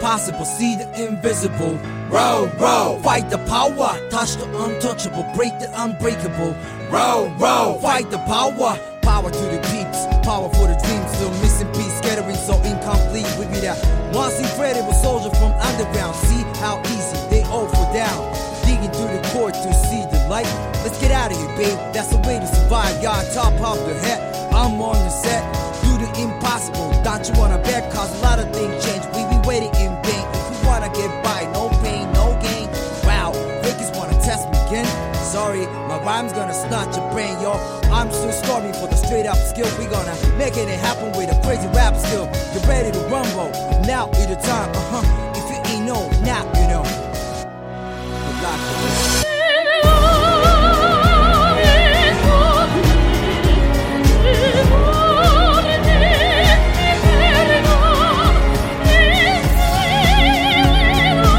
impossible, see the invisible. Row, row, fight the power, touch the untouchable, break the unbreakable. Row, row, fight the power, power to the peeps, power for the dreams. Still missing piece, scattering so incomplete. We be that once incredible soldier from underground. See how easy they all fall down, digging through the core to see the light. Let's get out of here, babe, that's the way to survive. Y'all top of the head, I'm on the set. Do the impossible, don't you wanna bet? Cause a lot of things change, we be waiting in vain. If you wanna get by, no pain, no gain. Wow, fakers wanna test me again. Sorry, my rhyme's gonna snatch your brain, yo. I'm still storming for the straight up skill. We gonna make it happen with a crazy rap skill. Get ready to rumble, now is the time,